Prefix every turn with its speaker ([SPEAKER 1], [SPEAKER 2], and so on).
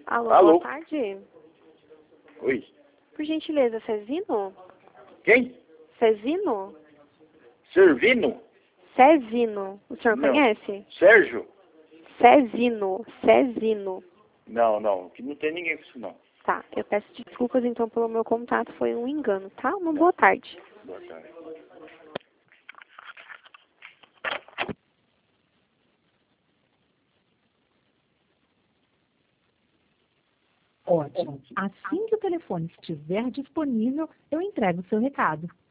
[SPEAKER 1] Alô,
[SPEAKER 2] Alô?
[SPEAKER 1] boa tarde.
[SPEAKER 2] Oi.
[SPEAKER 1] Por gentileza, Cezino?
[SPEAKER 2] Quem?
[SPEAKER 1] Cezino?
[SPEAKER 2] Servino?
[SPEAKER 1] Cezino. O senhor
[SPEAKER 2] Não.
[SPEAKER 1] conhece?
[SPEAKER 2] Sérgio?
[SPEAKER 1] Cezino. Cezino.
[SPEAKER 2] Não, que não tem ninguém com isso não.
[SPEAKER 1] Tá, eu peço desculpas então pelo meu contato, foi um engano, tá? Uma boa tarde.
[SPEAKER 2] Boa tarde.
[SPEAKER 3] Ótimo. Assim que o telefone estiver disponível, eu entrego o seu recado.